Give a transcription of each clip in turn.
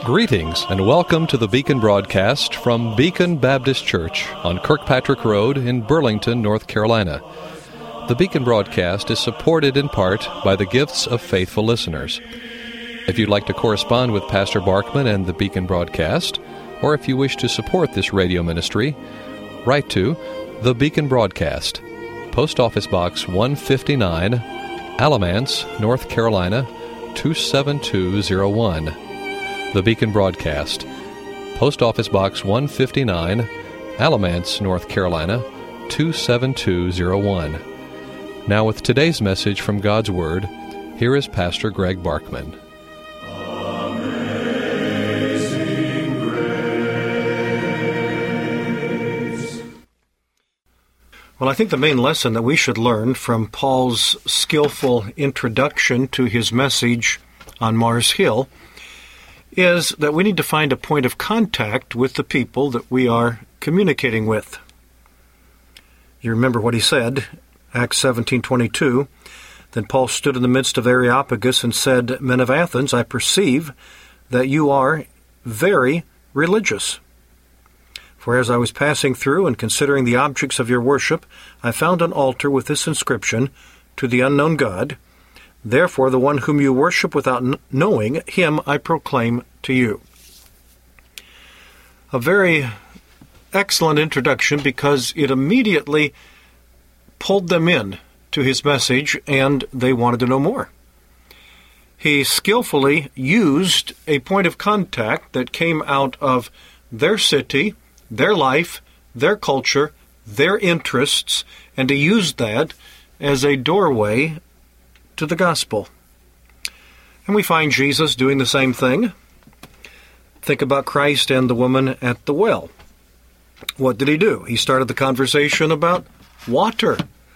Greetings and welcome to the Beacon broadcast from Beacon Baptist Church on Kirkpatrick Road in Burlington, North Carolina. The Beacon broadcast is supported in part by the gifts of faithful listeners. If you'd like to correspond with Pastor Barkman and the Beacon broadcast, or if you wish to support this radio ministry, write to The Beacon Broadcast, Post Office Box 159, Alamance, North Carolina 27201. The Beacon Broadcast, Post Office Box 159, Alamance, North Carolina 27201. Now with today's message from God's Word, here is Pastor Greg Barkman. Amazing Grace. Well, I think the main lesson that we should learn from Paul's skillful introduction to his message on Mars Hill is that we need to find a point of contact with the people that we are communicating with. You remember what he said, Acts 17:22. Then Paul stood in the midst of Areopagus and said, "Men of Athens, I perceive that you are very religious. For as I was passing through and considering the objects of your worship, I found an altar with this inscription, To the unknown God. Therefore, the one whom you worship without knowing, him I proclaim to you." A very excellent introduction because it immediately pulled them in to his message and they wanted to know more. He skillfully used a point of contact that came out of their city, their life, their culture, their interests, and he used that as a doorway to the gospel. And we find Jesus doing the same thing. Think about Christ and the woman at the well. What did he do? He started the conversation about water.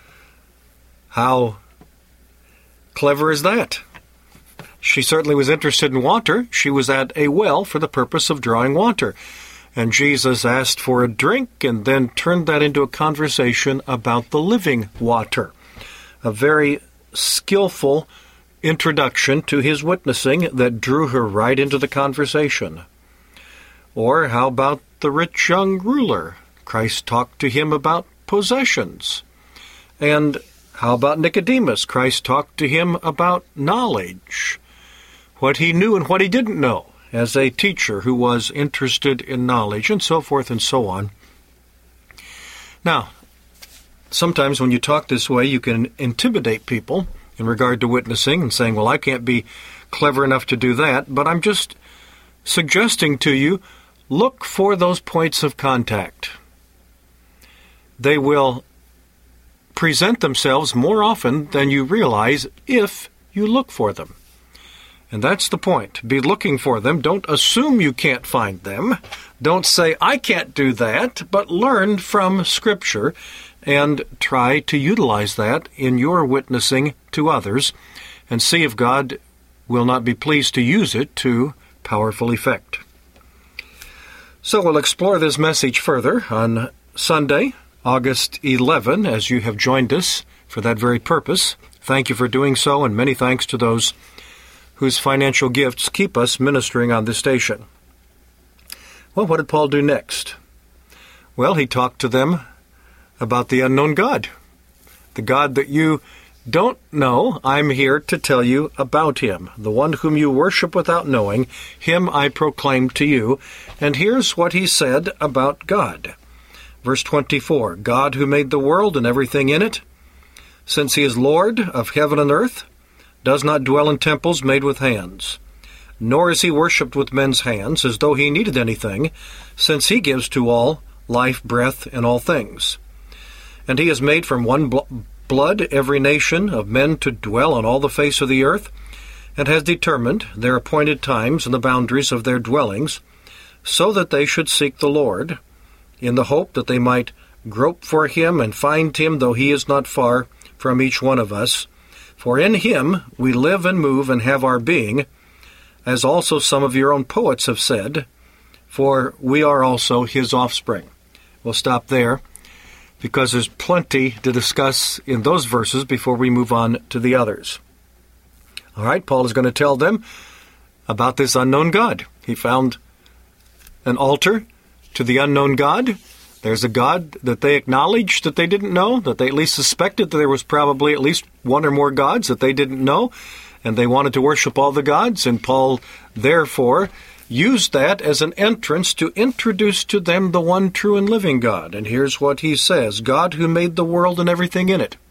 How clever is that? She certainly was interested in water. She was at a well for the purpose of drawing water. And Jesus asked for a drink and then turned that into a conversation about the living water. A very skillful introduction to his witnessing that drew her right into the conversation. Or how about the rich young ruler? Christ talked to him about possessions. And how about Nicodemus? Christ talked to him about knowledge, what he knew and what he didn't know, as a teacher who was interested in knowledge, and so forth and so on. Now, sometimes when you talk this way, you can intimidate people in regard to witnessing and saying, well, I can't be clever enough to do that, but I'm just suggesting to you, look for those points of contact. They will present themselves more often than you realize if you look for them. And that's the point. Be looking for them. Don't assume you can't find them. Don't say, I can't do that, but learn from Scripture and try to utilize that in your witnessing to others and see if God will not be pleased to use it to powerful effect. So we'll explore this message further on Sunday, August 11, as you have joined us for that very purpose. Thank you for doing so, and many thanks to those whose financial gifts keep us ministering on this station. Well, what did Paul do next? Well, he talked to them about the unknown God. The God that you don't know, I'm here to tell you about him. The one whom you worship without knowing, him I proclaim to you. And here's what he said about God. Verse 24, God who made the world and everything in it, since he is Lord of heaven and earth, does not dwell in temples made with hands, nor is he worshipped with men's hands as though he needed anything, since he gives to all life, breath, and all things. And he has made from one blood every nation of men to dwell on all the face of the earth, and has determined their appointed times and the boundaries of their dwellings, so that they should seek the Lord, in the hope that they might grope for him and find him, though he is not far from each one of us. For in him we live and move and have our being, as also some of your own poets have said, for we are also his offspring. We'll stop there, because there's plenty to discuss in those verses before we move on to the others. All right, Paul is going to tell them about this unknown God. He found an altar to the unknown God. There's a God that they acknowledged that they didn't know, that they at least suspected that there was probably at least one or more gods that they didn't know, and they wanted to worship all the gods, and Paul, therefore, used that as an entrance to introduce to them the one true and living God. And here's what he says: God who made the world and everything in it.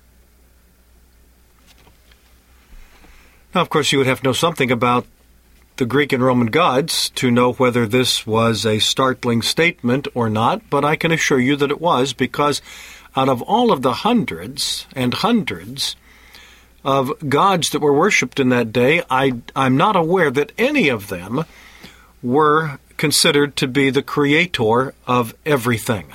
Now, of course, you would have to know something about the Greek and Roman gods to know whether this was a startling statement or not, but I can assure you that it was, because out of all of the hundreds and hundreds of gods that were worshipped in that day, I'm not aware that any of them were considered to be the creator of everything.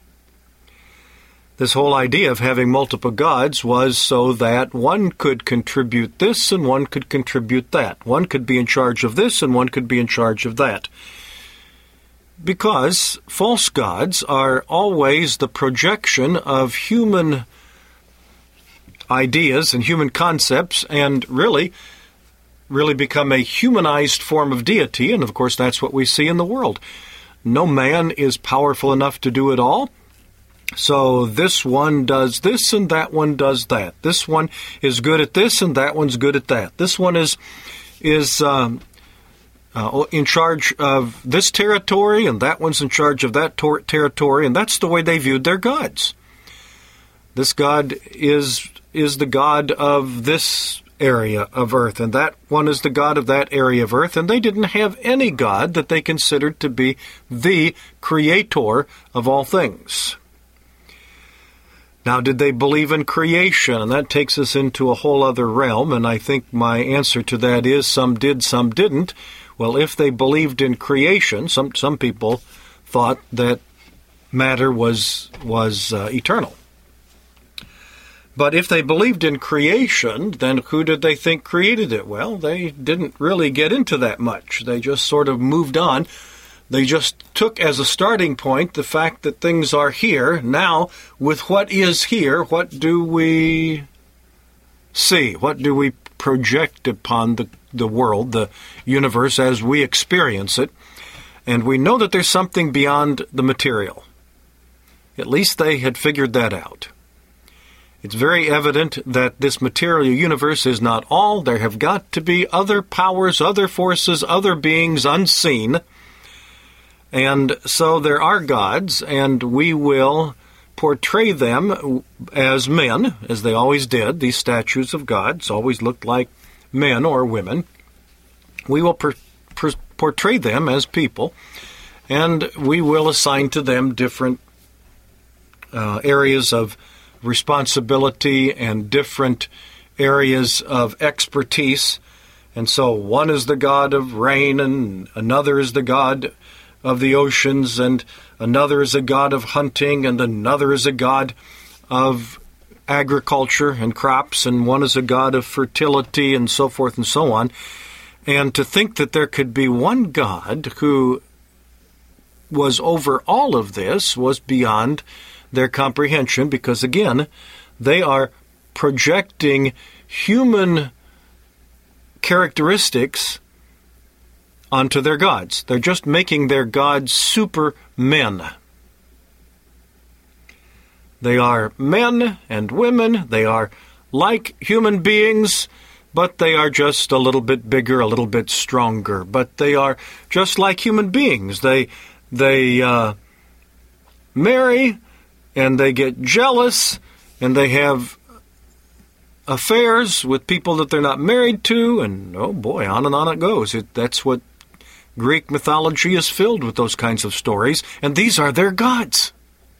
This whole idea of having multiple gods was so that one could contribute this and one could contribute that. One could be in charge of this and one could be in charge of that. Because false gods are always the projection of human ideas and human concepts, and really become a humanized form of deity, and of course that's what we see in the world. No man is powerful enough to do it all, so this one does this and that one does that. This one is good at this and that one's good at that. This one is in charge of this territory and that one's in charge of that territory, and that's the way they viewed their gods. This God is the God of this area of earth, and that one is the God of that area of earth, and they didn't have any God that they considered to be the creator of all things. Now, did they believe in creation? And that takes us into a whole other realm, and I think my answer to that is some did, some didn't. Well, if they believed in creation, some people thought that matter was eternal. But if they believed in creation, then who did they think created it? Well, they didn't really get into that much. They just sort of moved on. They just took as a starting point the fact that things are here. Now, with what is here, what do we see? What do we project upon the world, the universe as we experience it? And we know that there's something beyond the material. At least they had figured that out. It's very evident that this material universe is not all. There have got to be other powers, other forces, other beings unseen. And so there are gods, and we will portray them as men, as they always did. These statues of gods always looked like men or women. We will portray them as people, and we will assign to them different areas of responsibility and different areas of expertise. And so one is the god of rain, and another is the god of the oceans, and another is a god of hunting, and another is a god of agriculture and crops, and one is a god of fertility, and so forth and so on. And to think that there could be one God who was over all of this was beyond their comprehension, because again, they are projecting human characteristics onto their gods. They're just making their gods supermen. They are men and women. They are like human beings, but they are just a little bit bigger, a little bit stronger. But they are just like human beings. They marry, and they get jealous, and they have affairs with people that they're not married to, and oh boy, on and on it goes. That's what Greek mythology is filled with, those kinds of stories, and these are their gods.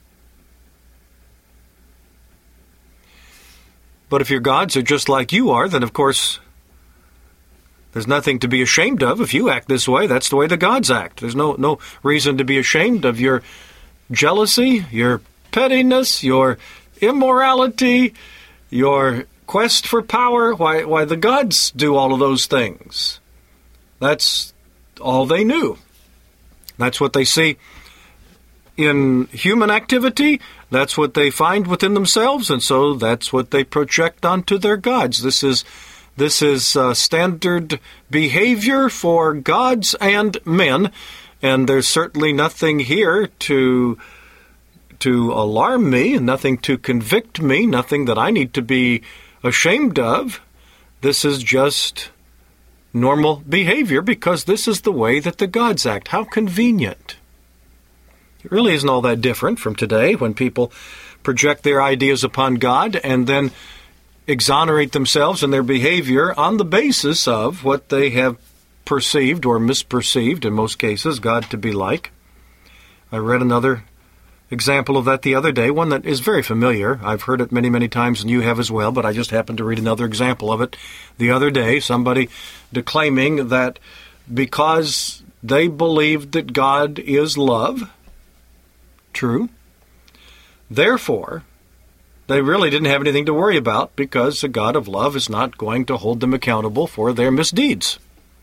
But if your gods are just like you are, then of course there's nothing to be ashamed of. If you act this way, that's the way the gods act. There's no reason to be ashamed of your jealousy, your pettiness, your immorality, your quest for power. Why the gods do all of those things. That's all they knew. That's what they see in human activity. That's what they find within themselves, and so that's what they project onto their gods. This is This is standard behavior for gods and men, and there's certainly nothing here to alarm me, nothing to convict me, nothing that I need to be ashamed of. This is just normal behavior because this is the way that the gods act. How convenient. It really isn't all that different from today when people project their ideas upon God and then exonerate themselves and their behavior on the basis of what they have perceived or misperceived, in most cases, God to be like. I read another example of that the other day, one that is very familiar. I've heard it many, many times, and you have as well, but I just happened to read another example of it the other day. Somebody declaiming that because they believed that God is love, true, therefore, they really didn't have anything to worry about because the God of love is not going to hold them accountable for their misdeeds.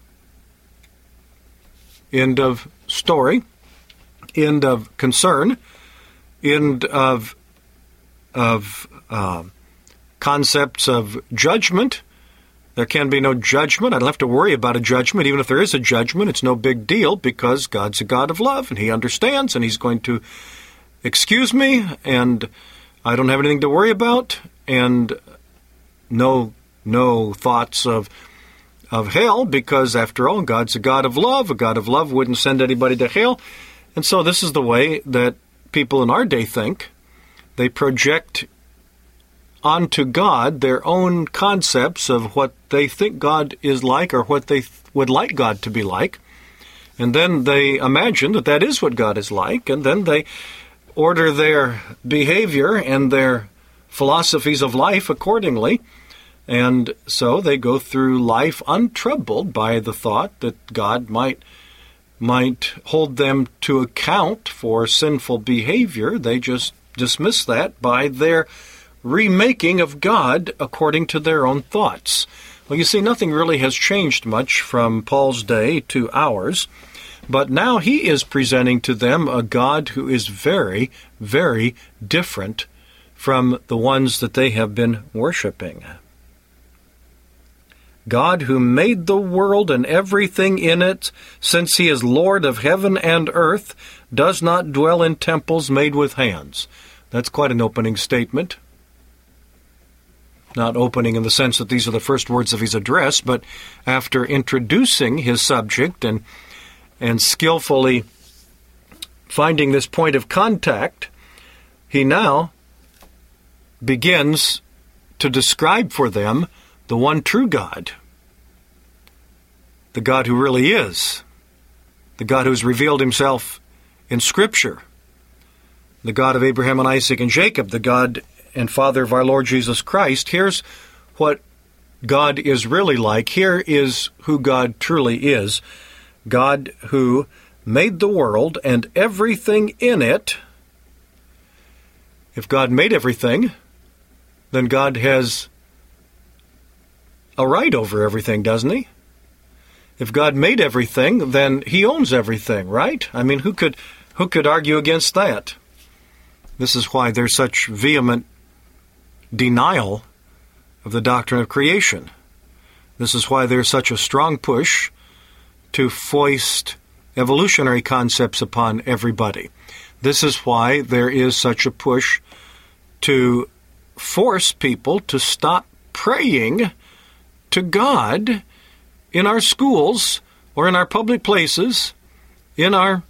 End of story. End of concern. End of concepts of judgment. There can be no judgment. I don't have to worry about a judgment. Even if there is a judgment, it's no big deal because God's a God of love, and He understands, and He's going to excuse me, and I don't have anything to worry about, and no thoughts of hell, because after all, God's a God of love. A God of love wouldn't send anybody to hell. And so this is the way that people in our day think. They project onto God their own concepts of what they think God is like or what they would like God to be like. And then they imagine that that is what God is like, and then they order their behavior and their philosophies of life accordingly. And so they go through life untroubled by the thought that God might hold them to account for sinful behavior. They just dismiss that by their remaking of God according to their own thoughts. Well, you see, nothing really has changed much from Paul's day to ours. But now he is presenting to them a God who is very, very different from the ones that they have been worshiping. God who made the world and everything in it, since He is Lord of heaven and earth, does not dwell in temples made with hands. That's quite an opening statement. Not opening in the sense that these are the first words of his address, but after introducing his subject and skillfully finding this point of contact, he now begins to describe for them the one true God, the God who really is, the God who has revealed Himself in Scripture, the God of Abraham and Isaac and Jacob, the God and Father of our Lord Jesus Christ. Here's what God is really like. Here is who God truly is. God who made the world and everything in it. If God made everything, then God has a right over everything, doesn't He? If God made everything, then He owns everything, right? I mean, who could argue against that? This is why there's such vehement denial of the doctrine of creation. This is why there's such a strong push to foist evolutionary concepts upon everybody. This is why there is such a push to force people to stop praying to God in our schools or in our public places, in our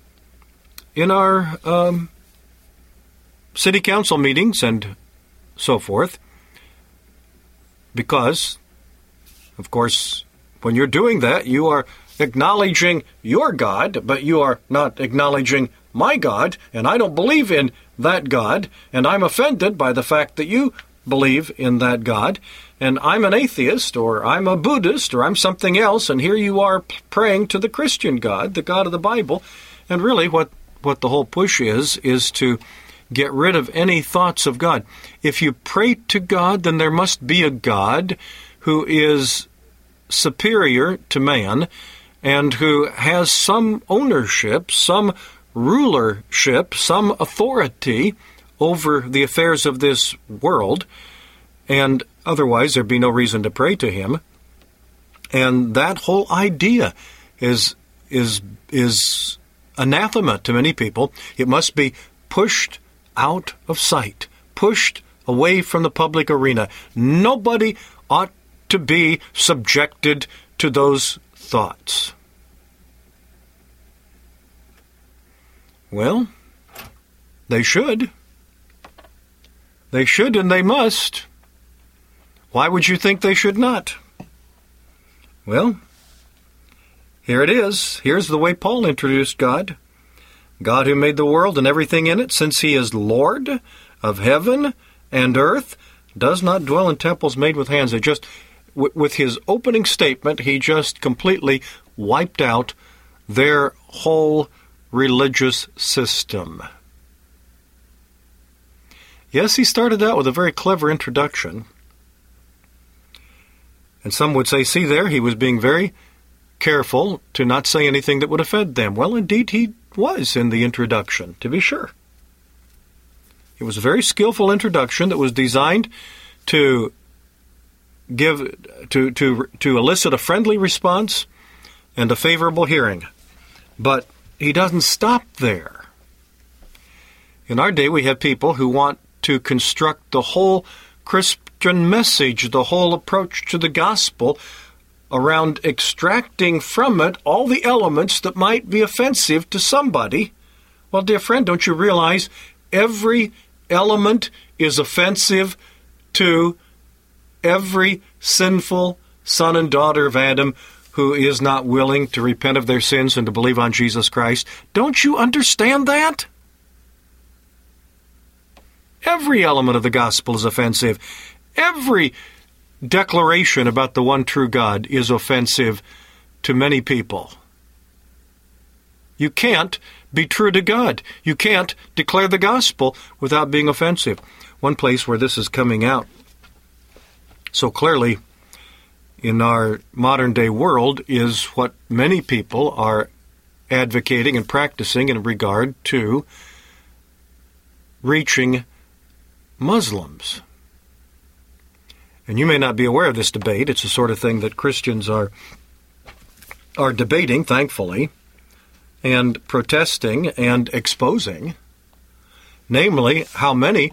city council meetings and so forth, because, of course, when you're doing that, you are acknowledging your God, but you are not acknowledging my God, and I don't believe in that God, and I'm offended by the fact that you believe in that God, and I'm an atheist, or I'm a Buddhist, or I'm something else, and here you are praying to the Christian God, the God of the Bible. And really what the whole push is to get rid of any thoughts of God. If you pray to God, then there must be a God who is superior to man and who has some ownership, some rulership, some authority over the affairs of this world, and otherwise there'd be no reason to pray to Him. And that whole idea is anathema to many people. It must be pushed out of sight, pushed away from the public arena. Nobody ought to be subjected to those thoughts. Well, they should. They should and they must. Why would you think they should not? Well, here it is. Here's the way Paul introduced God. God who made the world and everything in it, since he is Lord of heaven and earth, does not dwell in temples made with hands. It just, with his opening statement, he just completely wiped out their whole religious system. Yes, he started out with a very clever introduction. And some would say, see there, he was being very careful to not say anything that would offend them. Well, indeed, he was in the introduction, to be sure. It was a very skillful introduction that was designed to elicit a friendly response and a favorable hearing. But he doesn't stop there. In our day, we have people who want to construct the whole Christian message, the whole approach to the gospel, around extracting from it all the elements that might be offensive to somebody. Well, dear friend, don't you realize every element is offensive to every sinful son and daughter of Adam who is not willing to repent of their sins and to believe on Jesus Christ? Don't you understand that? Every element of the gospel is offensive. Every declaration about the one true God is offensive to many people. You can't be true to God. You can't declare the gospel without being offensive. One place where this is coming out so clearly in our modern day world is what many people are advocating and practicing in regard to reaching Muslims. And you may not be aware of this debate. It's the sort of thing that Christians are debating, thankfully, and protesting and exposing. Namely, how many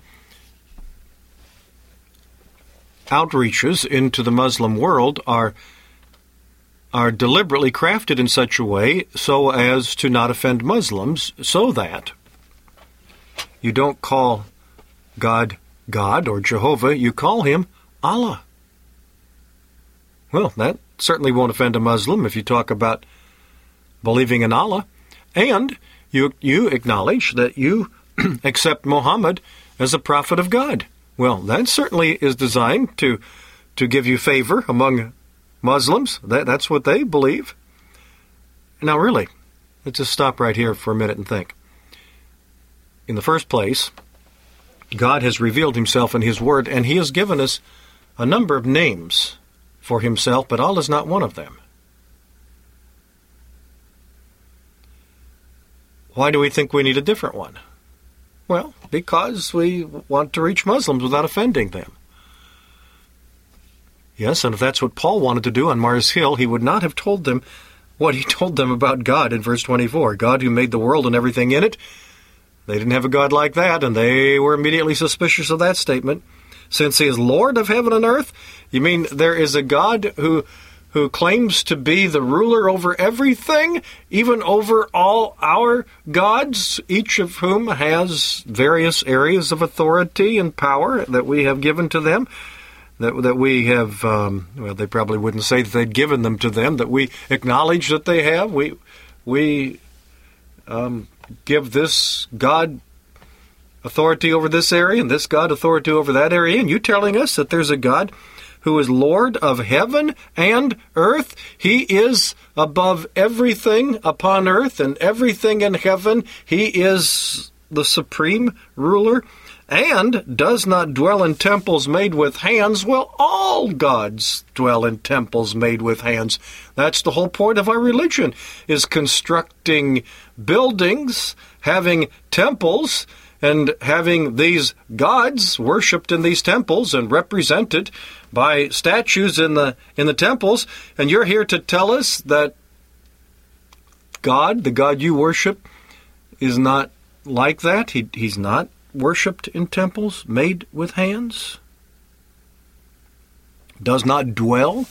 outreaches into the Muslim world are deliberately crafted in such a way so as to not offend Muslims, so that you don't call God, God, or Jehovah, you call him Allah. Well, that certainly won't offend a Muslim if you talk about believing in Allah. And you acknowledge that you accept Muhammad as a prophet of God. Well, that certainly is designed to give you favor among Muslims. That's what they believe. Now, really, let's just stop right here for a minute and think. In the first place, God has revealed himself in his word, and he has given us a number of names for himself, but Allah is not one of them. Why do we think we need a different one? Well, because we want to reach Muslims without offending them. Yes, and if that's what Paul wanted to do on Mars Hill, he would not have told them what he told them about God in verse 24. God who made the world and everything in it. They didn't have a God like that, and they were immediately suspicious of that statement. Since he is Lord of heaven and earth, you mean there is a God who claims to be the ruler over everything, even over all our gods, each of whom has various areas of authority and power that we have given to them, that we have, well, they probably wouldn't say that they'd given them to them, that we acknowledge that they have. We give this God authority over this area and this God authority over that area, and you telling us that there's a God who is Lord of heaven and earth. He is above everything upon earth and everything in heaven. He is the supreme ruler and does not dwell in temples made with hands. Well, all gods dwell in temples made with hands. That's the whole point of our religion, is constructing buildings, having temples, and having these gods worshipped in these temples and represented by statues in the temples, and you're here to tell us that God, the God you worship, is not like that? He's not worshipped in temples made with hands? Does not dwell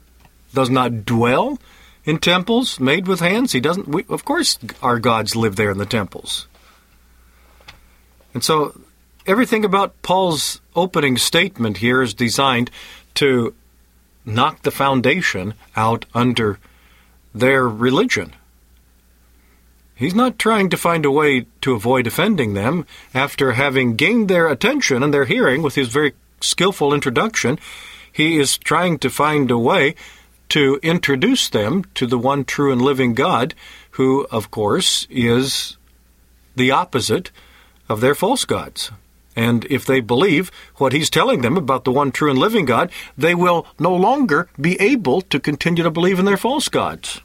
in temples made with hands? He doesn't. Of course, our gods live there in the temples. And so everything about Paul's opening statement here is designed to knock the foundation out under their religion. He's not trying to find a way to avoid offending them. After having gained their attention and their hearing with his very skillful introduction, he is trying to find a way to introduce them to the one true and living God, who, of course, is the opposite of their false gods. And if they believe what he's telling them about the one true and living God, they will no longer be able to continue to believe in their false gods.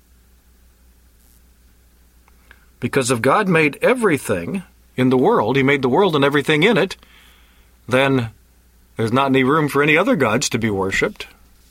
Because if God made everything in the world, he made the world and everything in it, then there's not any room for any other gods to be worshipped.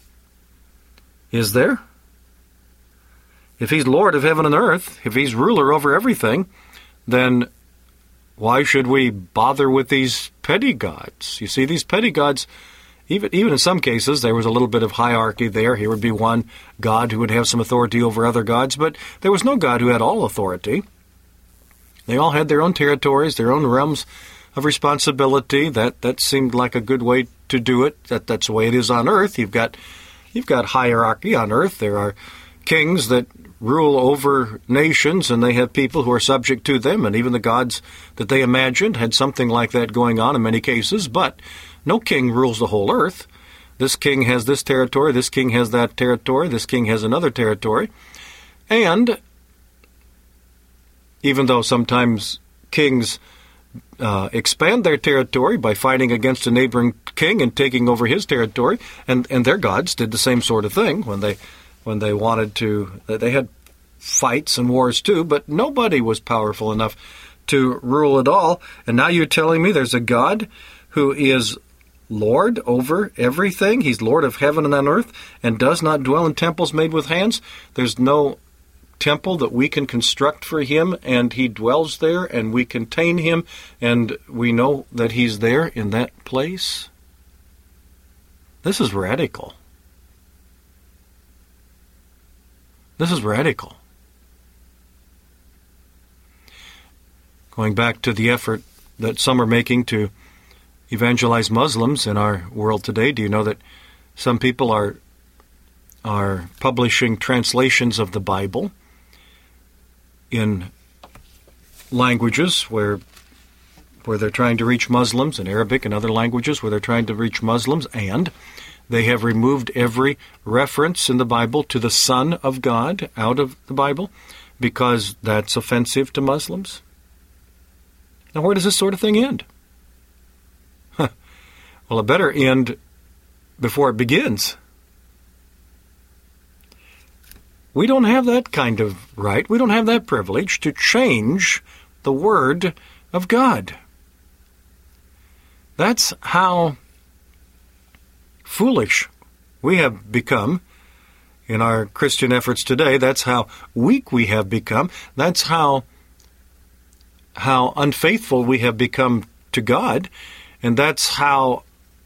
Is there? If he's Lord of heaven and earth, if he's ruler over everything, then why should we bother with these petty gods? You see, these petty gods, even in some cases, there was a little bit of hierarchy there. Here would be one god who would have some authority over other gods, but there was no god who had all authority. They all had their own territories, their own realms of responsibility. That seemed like a good way to do it. That's the way it is on earth. You've got hierarchy on earth. There are kings that rule over nations, and they have people who are subject to them, and even the gods that they imagined had something like that going on in many cases, but no king rules the whole earth. This king has this territory, this king has that territory, this king has another territory, and even though sometimes kings expand their territory by fighting against a neighboring king and taking over his territory, and their gods did the same sort of thing when they wanted to. They had fights and wars too, but nobody was powerful enough to rule it all. And now you're telling me there's a God who is Lord over everything. He's Lord of heaven and on earth and does not dwell in temples made with hands. There's no temple that we can construct for him, and he dwells there, and we contain him, and we know that he's there in that place. This is radical. This is radical. Going back to the effort that some are making to evangelize Muslims in our world today, do you know that some people are publishing translations of the Bible in languages where they're trying to reach Muslims, in Arabic and other languages where they're trying to reach Muslims, and they have removed every reference in the Bible to the Son of God out of the Bible because that's offensive to Muslims? Now, where does this sort of thing end? Well, it better end before it begins. We don't have that kind of right. We don't have that privilege to change the Word of God. That's how foolish we have become in our Christian efforts today. That's how weak we have become. That's how unfaithful we have become to God. And that's how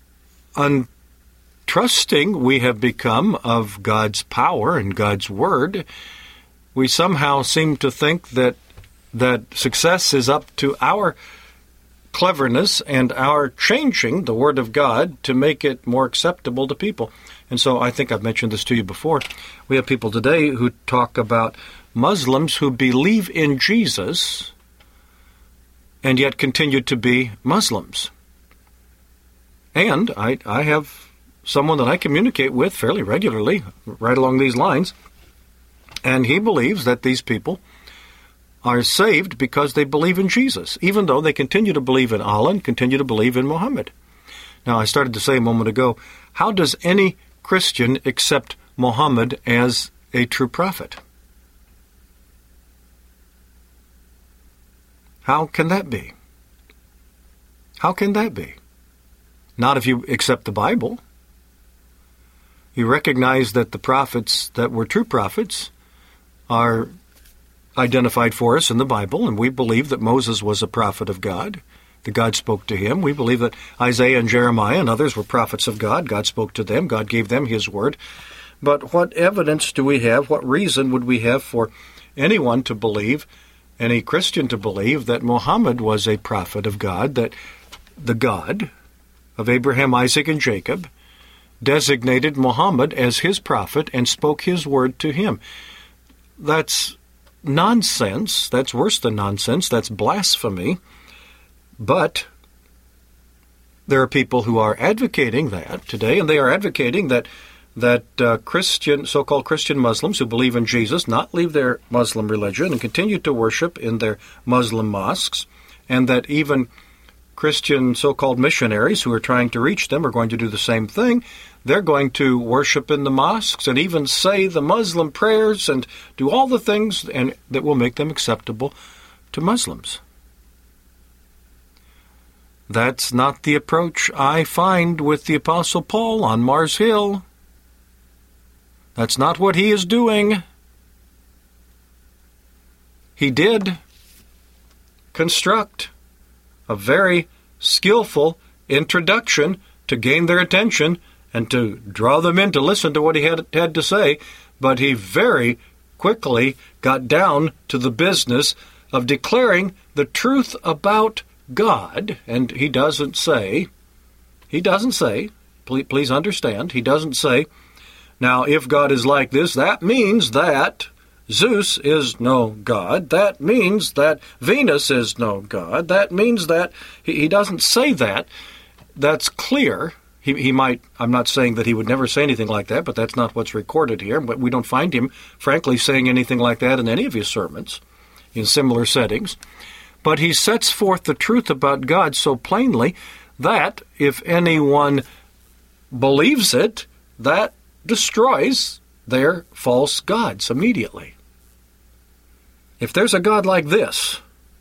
untrusting we have become of God's power and God's Word. We somehow seem to think that success is up to our cleverness and our changing the Word of God to make it more acceptable to people. And so I think I've mentioned this to you before. We have people today who talk about Muslims who believe in Jesus and yet continue to be Muslims. And I have someone that I communicate with fairly regularly, right along these lines, and he believes that these people are saved because they believe in Jesus, even though they continue to believe in Allah and continue to believe in Muhammad. Now, I started to say a moment ago, how does any Christian accept Muhammad as a true prophet? How can that be? How can that be? Not if you accept the Bible. You recognize that the prophets that were true prophets are identified for us in the Bible, and we believe that Moses was a prophet of God, that God spoke to him. We believe that Isaiah and Jeremiah and others were prophets of God. God spoke to them. God gave them his word. But what evidence do we have, what reason would we have for anyone to believe, any Christian to believe, that Muhammad was a prophet of God, that the God of Abraham, Isaac, and Jacob designated Muhammad as his prophet and spoke his word to him? That's nonsense. That's worse than nonsense. That's blasphemy. But there are people who are advocating that today, and they are advocating that Christian, so-called Christian Muslims who believe in Jesus not leave their Muslim religion and continue to worship in their Muslim mosques, and that even Christian so-called missionaries who are trying to reach them are going to do the same thing. They're going to worship in the mosques and even say the Muslim prayers and do all the things and that will make them acceptable to Muslims. That's not the approach I find with the Apostle Paul on Mars Hill. That's not what he is doing. He did construct a very skillful introduction to gain their attention and to draw them in to listen to what he had to say, but he very quickly got down to the business of declaring the truth about God, and he doesn't say, please understand, he doesn't say, now if God is like this, that means that Zeus is no God, that means that Venus is no God, that means that, he doesn't say that. That's clear. He might, I'm not saying that he would never say anything like that, but that's not what's recorded here. But we don't find him, frankly, saying anything like that in any of his sermons in similar settings. But he sets forth the truth about God so plainly that if anyone believes it, that destroys their false gods immediately. If there's a God like this,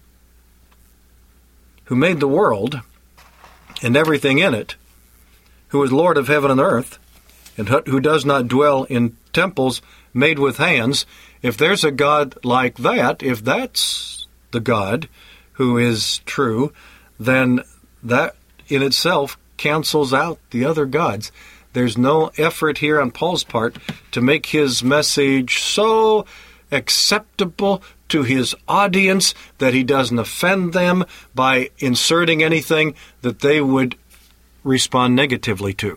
who made the world and everything in it, who is Lord of heaven and earth, and who does not dwell in temples made with hands, if there's a God like that, if that's the God who is true, then that in itself cancels out the other gods. There's no effort here on Paul's part to make his message so acceptable to his audience that he doesn't offend them by inserting anything that they would respond negatively to.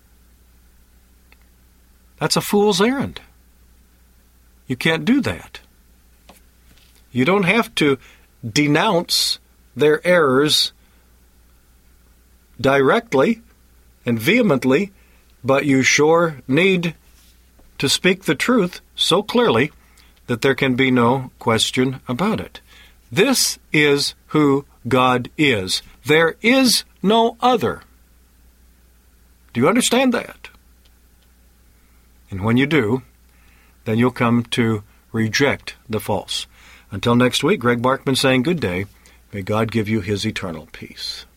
That's a fool's errand. You can't do that. You don't have to denounce their errors directly and vehemently, but you sure need to speak the truth so clearly that there can be no question about it. This is who God is. There is no other. Do you understand that? And when you do, then you'll come to reject the false. Until next week, Greg Barkman saying good day. May God give you his eternal peace.